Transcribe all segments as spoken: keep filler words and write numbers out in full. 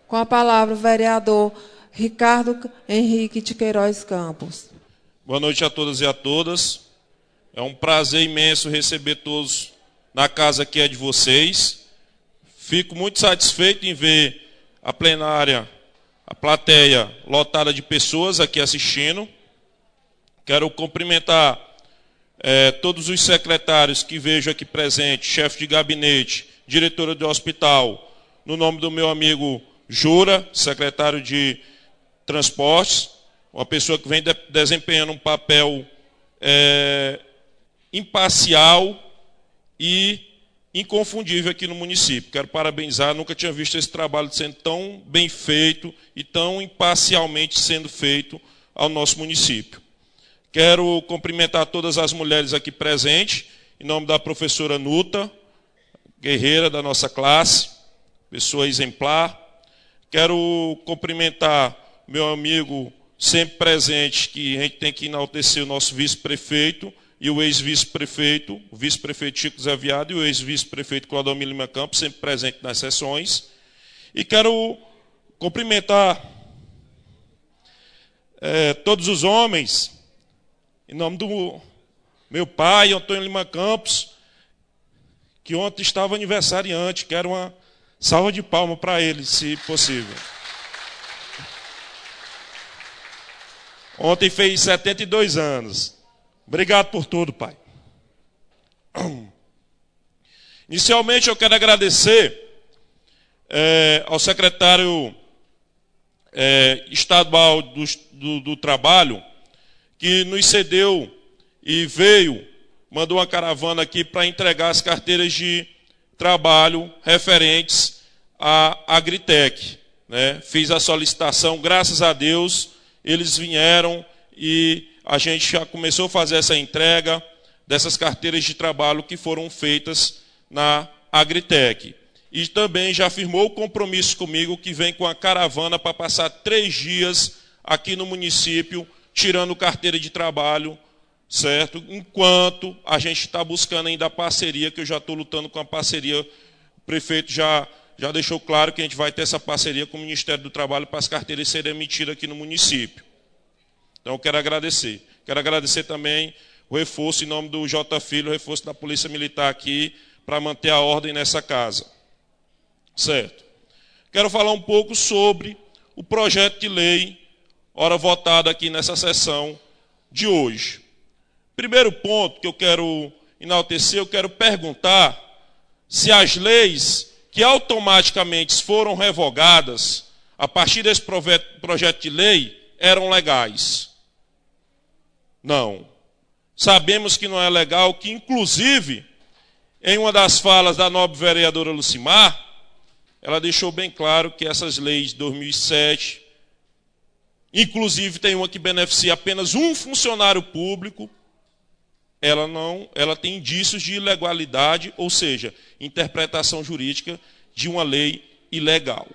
Com a palavra, o vereador Ricardo Henrique de Queiroz Campos. Boa noite a todas e a todas. É um prazer imenso receber todos na casa que é de vocês. Fico muito satisfeito em ver a plenária, a plateia lotada de pessoas aqui assistindo. Quero cumprimentar é, todos os secretários que vejo aqui presentes, chefe de gabinete, diretora do hospital, no nome do meu amigo Jura, secretário de Transportes, uma pessoa que vem de, desempenhando um papel é, imparcial e inconfundível aqui no município. Quero parabenizar, nunca tinha visto esse trabalho sendo tão bem feito e tão imparcialmente sendo feito ao nosso município. Quero cumprimentar todas as mulheres aqui presentes, em nome da professora Nuta, guerreira da nossa classe, pessoa exemplar. Quero cumprimentar meu amigo sempre presente, que a gente tem que enaltecer o nosso vice-prefeito e o ex-vice-prefeito, o vice-prefeito Chico Zé Viado e o ex-vice-prefeito Clodomiro Lima Campos, sempre presente nas sessões. E quero cumprimentar é, todos os homens, em nome do meu pai, Antônio Lima Campos, que ontem estava aniversariante. Quero uma salva de palmas para ele, se possível. Ontem fez setenta e dois anos. Obrigado por tudo, pai. Inicialmente, eu quero agradecer é, ao secretário é, estadual do, do, do Trabalho, que nos cedeu e veio, mandou uma caravana aqui para entregar as carteiras de trabalho referentes à Agritec. Né? Fiz a solicitação, graças a Deus, eles vieram e a gente já começou a fazer essa entrega dessas carteiras de trabalho que foram feitas na Agritec. E também já firmou o compromisso comigo que vem com a caravana para passar três dias aqui no município, tirando carteira de trabalho, certo? Enquanto a gente está buscando ainda a parceria, que eu já estou lutando com a parceria, o prefeito já, já deixou claro que a gente vai ter essa parceria com o Ministério do Trabalho para as carteiras serem emitidas aqui no município. Então, eu quero agradecer. Quero agradecer também o reforço em nome do J. Filho, o reforço da Polícia Militar aqui, para manter a ordem nessa casa. Certo? Quero falar um pouco sobre o projeto de lei, ora votado aqui nessa sessão de hoje. Primeiro ponto que eu quero enaltecer, eu quero perguntar se as leis que automaticamente foram revogadas a partir desse projeto de lei eram legais. Não. Sabemos que não é legal, que inclusive, em uma das falas da nobre vereadora Lucimar, ela deixou bem claro que essas leis de dois mil e sete, inclusive tem uma que beneficia apenas um funcionário público, ela, não, ela tem indícios de ilegalidade, ou seja, interpretação jurídica de uma lei ilegal.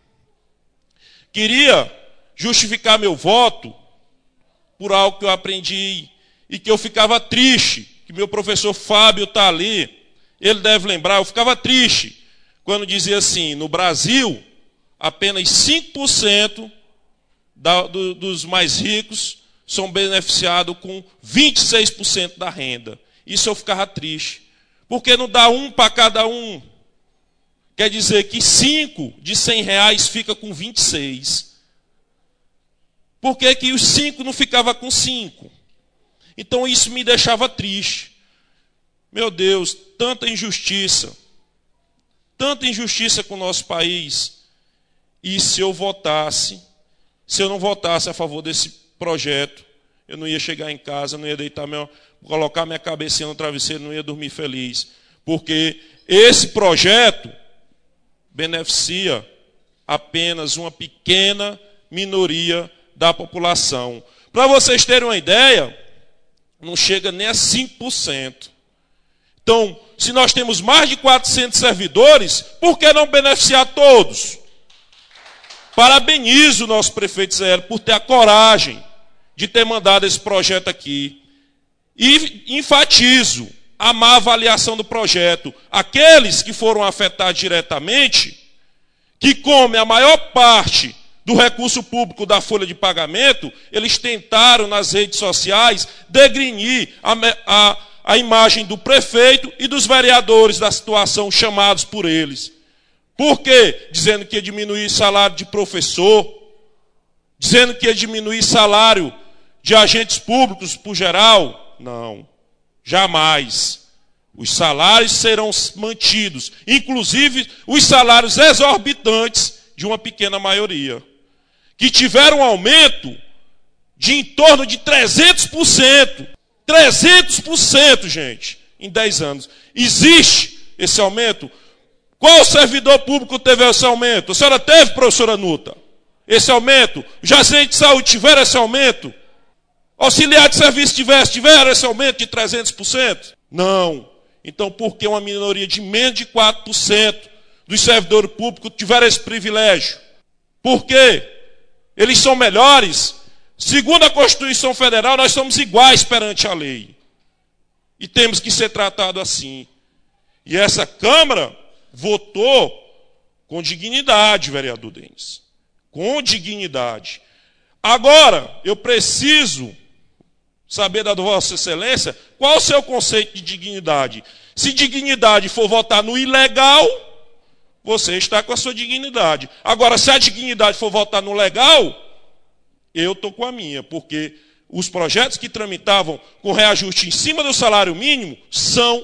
Queria justificar meu voto por algo que eu aprendi e que eu ficava triste, que meu professor Fábio está ali, ele deve lembrar, eu ficava triste quando dizia assim, no Brasil, apenas cinco por cento da, do, dos mais ricos são beneficiados com vinte e seis por cento da renda. Isso eu ficava triste. Porque não dá um para cada um. Quer dizer que cinco de cem reais fica com vinte e seis. Por que que os cinco não ficava com cinco? Então isso me deixava triste. Meu Deus, tanta injustiça. Tanta injustiça com o nosso país. E se eu votasse, se eu não votasse a favor desse projeto, eu não ia chegar em casa, não ia deitar meu, colocar minha cabecinha no travesseiro, não ia dormir feliz. Porque esse projeto beneficia apenas uma pequena minoria da população. Para vocês terem uma ideia, não chega nem a cinco por cento. Então, se nós temos mais de quatrocentos servidores, por que não beneficiar todos? Parabenizo o nosso prefeito Zé Hélio por ter a coragem de ter mandado esse projeto aqui. E enfatizo a má avaliação do projeto. Aqueles que foram afetados diretamente, que come a maior parte do recurso público da folha de pagamento, eles tentaram nas redes sociais degrinir a, a, a imagem do prefeito e dos vereadores da situação chamados por eles. Por quê? Dizendo que ia diminuir salário de professor, dizendo que ia diminuir salário de agentes públicos por geral. Não, jamais. Os salários serão mantidos, inclusive os salários exorbitantes de uma pequena maioria, que tiveram um aumento de em torno de trezentos por cento. trezentos por cento, gente, em dez anos. Existe esse aumento? Qual servidor público teve esse aumento? A senhora teve, professora Nuta? Esse aumento? Os agentes de saúde tiveram esse aumento? Auxiliar de serviço tivesse, tiveram esse aumento de trezentos por cento? Não. Então, por que uma minoria de menos de quatro por cento dos servidores públicos tiveram esse privilégio? Por quê? Eles são melhores? Segundo a Constituição Federal, nós somos iguais perante a lei. E temos que ser tratados assim. E essa Câmara votou com dignidade, vereador Denis. Com dignidade. Agora, eu preciso saber da Vossa Excelência qual o seu conceito de dignidade. Se dignidade for votar no ilegal, você está com a sua dignidade. Agora, se a dignidade for votar no legal, eu estou com a minha, porque os projetos que tramitavam com reajuste em cima do salário mínimo são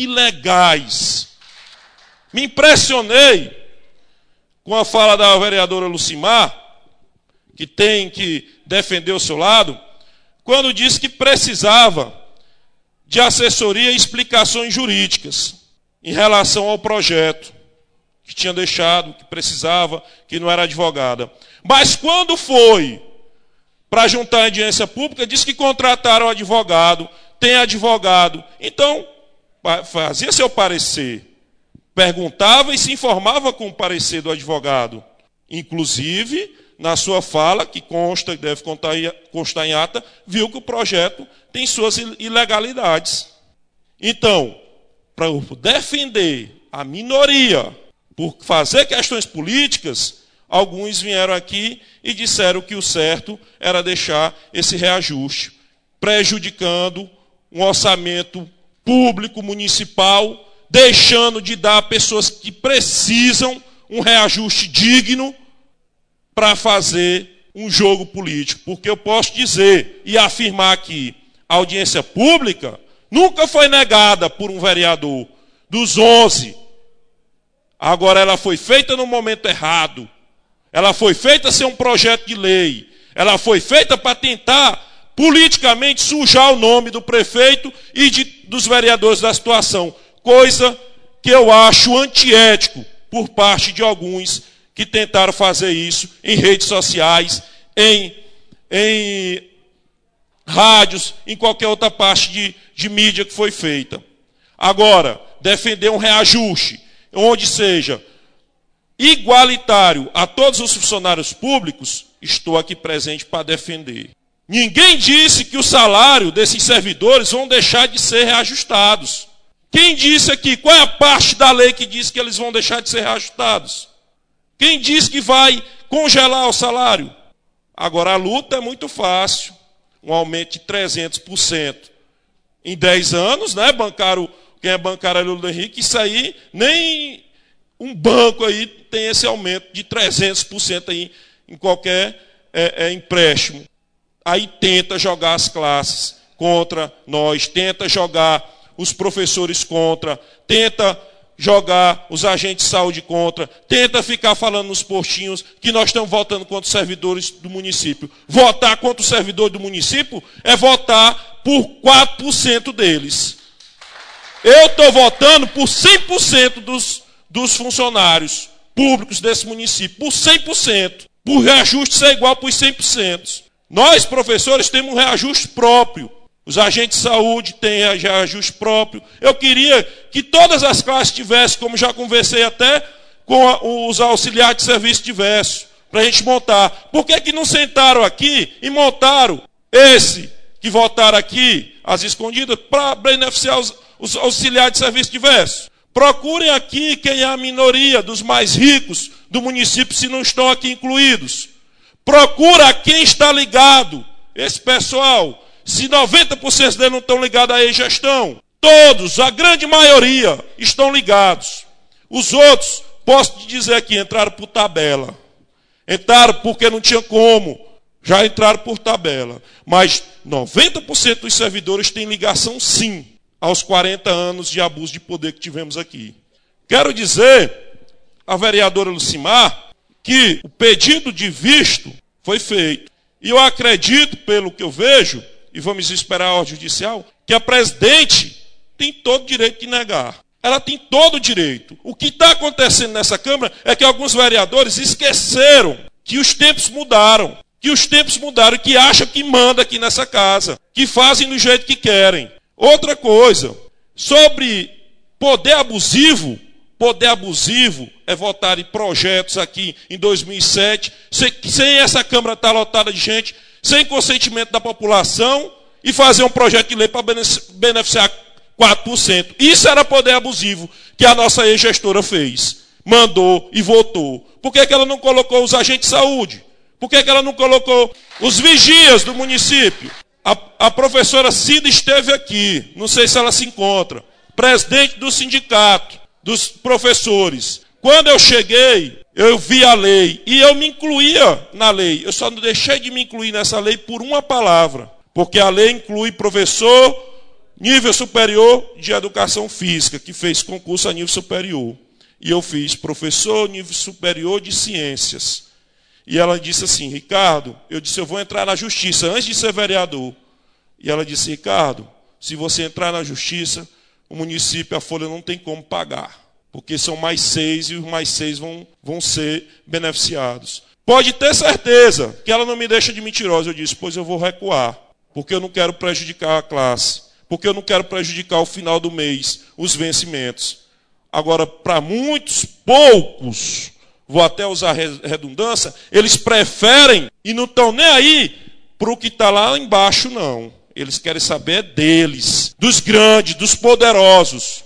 ilegais. Me impressionei com a fala da vereadora Lucimar, que tem que defender o seu lado, quando disse que precisava de assessoria e explicações jurídicas em relação ao projeto, que tinha deixado, que precisava, que não era advogada. Mas quando foi para juntar a audiência pública, disse que contrataram advogado, tem advogado. Então, fazia seu parecer, perguntava e se informava com o parecer do advogado. Inclusive, na sua fala, que consta e deve constar em ata, viu que o projeto tem suas ilegalidades. Então, para defender a minoria, por fazer questões políticas, alguns vieram aqui e disseram que o certo era deixar esse reajuste, prejudicando um orçamento público, municipal, deixando de dar a pessoas que precisam um reajuste digno para fazer um jogo político. Porque eu posso dizer e afirmar aqui, a audiência pública nunca foi negada por um vereador dos onze. Agora, ela foi feita no momento errado. Ela foi feita sem um projeto de lei. Ela foi feita para tentar politicamente sujar o nome do prefeito e de, dos vereadores da situação. Coisa que eu acho antiético por parte de alguns que tentaram fazer isso em redes sociais, em, em rádios, em qualquer outra parte de, de mídia que foi feita. Agora, defender um reajuste, onde seja igualitário a todos os funcionários públicos, estou aqui presente para defender. Ninguém disse que o salário desses servidores vão deixar de ser reajustados. Quem disse aqui? Qual é a parte da lei que diz que eles vão deixar de ser reajustados? Quem disse que vai congelar o salário? Agora, a luta é muito fácil. Um aumento de trezentos por cento em dez anos, né? Bancário, quem é bancário é Lula Henrique, isso aí, nem um banco aí tem esse aumento de trezentos por cento aí em qualquer é, é, empréstimo. Aí tenta jogar as classes contra nós, tenta jogar os professores contra, tenta jogar os agentes de saúde contra, tenta ficar falando nos postinhos que nós estamos votando contra os servidores do município. Votar contra o servidor do município é votar por quatro por cento deles. Eu estou votando por cem por cento dos, dos funcionários públicos desse município, por cem por cento. Por reajuste ser igual por cem por cento. Nós, professores, temos um reajuste próprio. Os agentes de saúde têm reajuste próprio. Eu queria que todas as classes tivessem, como já conversei até com a, os auxiliares de serviço diversos, para a gente montar. Por que que não sentaram aqui e montaram esse que votaram aqui, as escondidas, para beneficiar os, os auxiliares de serviço diversos? Procurem aqui quem é a minoria dos mais ricos do município, se não estão aqui incluídos. Procura quem está ligado. Esse pessoal, se noventa por cento deles não estão ligados à e-gestão, todos, a grande maioria, estão ligados. Os outros, posso te dizer aqui, entraram por tabela. Entraram porque não tinha como. Já entraram por tabela. Mas noventa por cento dos servidores têm ligação, sim, aos quarenta anos de abuso de poder que tivemos aqui. Quero dizer, a vereadora Lucimar, que o pedido de visto foi feito. E eu acredito, pelo que eu vejo, e vamos esperar a ordem judicial, que a presidente tem todo o direito de negar. Ela tem todo o direito. O que está acontecendo nessa Câmara é que alguns vereadores esqueceram que os tempos mudaram. Que os tempos mudaram, que acham que manda aqui nessa casa. Que fazem do jeito que querem. Outra coisa, sobre poder abusivo, poder abusivo é votar em projetos aqui em dois mil e sete, sem, sem essa Câmara estar lotada de gente, sem consentimento da população, e fazer um projeto de lei para beneficiar quatro por cento. Isso era poder abusivo que a nossa ex-gestora fez. Mandou e votou. Por que que ela não colocou os agentes de saúde? Por que que ela não colocou os vigias do município? A, a professora Cida esteve aqui, não sei se ela se encontra, presidente do sindicato dos professores. Quando eu cheguei, eu vi a lei e eu me incluía na lei. Eu só não deixei de me incluir nessa lei por uma palavra, porque a lei inclui professor nível superior de educação física, que fez concurso a nível superior. E eu fiz professor nível superior de ciências. E ela disse assim, Ricardo, eu disse, eu vou entrar na justiça antes de ser vereador. E ela disse, Ricardo, se você entrar na justiça, o município, a folha não tem como pagar. Porque são mais seis e os mais seis vão, vão ser beneficiados. Pode ter certeza que ela não me deixa de mentirosa. Eu disse, pois eu vou recuar. Porque eu não quero prejudicar a classe. Porque eu não quero prejudicar o final do mês, os vencimentos. Agora, para muitos, poucos, vou até usar redundância, eles preferem e não estão nem aí para o que está lá embaixo, não. Eles querem saber deles, dos grandes, dos poderosos.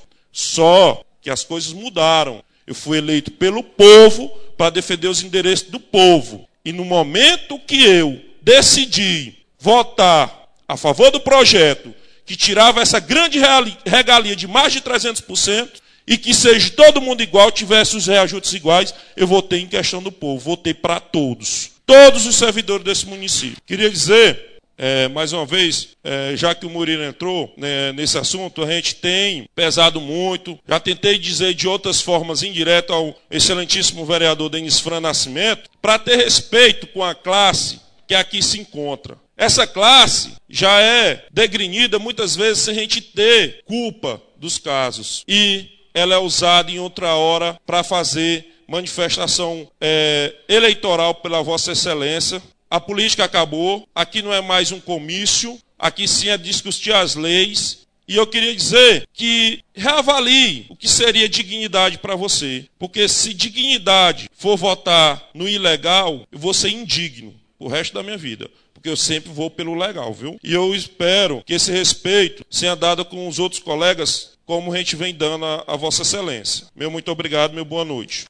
Só que as coisas mudaram. Eu fui eleito pelo povo para defender os endereços do povo. E no momento que eu decidi votar a favor do projeto, que tirava essa grande regalia de mais de trezentos por cento, e que seja todo mundo igual, tivesse os reajustes iguais, eu votei em questão do povo, votei para todos. Todos os servidores desse município. Queria dizer, é, mais uma vez, é, já que o Murilo entrou né, nesse assunto, a gente tem pesado muito, já tentei dizer de outras formas indiretas ao excelentíssimo vereador Denis Fran Nascimento, para ter respeito com a classe que aqui se encontra. Essa classe já é degrinida muitas vezes sem a gente ter culpa dos casos. E ela é usada em outra hora para fazer manifestação é, eleitoral pela Vossa Excelência. A política acabou, aqui não é mais um comício, aqui sim é discutir as leis. E eu queria dizer que reavalie o que seria dignidade para você. Porque se dignidade for votar no ilegal, eu vou ser indigno o resto da minha vida. Porque eu sempre vou pelo legal, viu? E eu espero que esse respeito seja dado com os outros colegas, como a gente vem dando a, a Vossa Excelência. Meu muito obrigado, meu boa noite.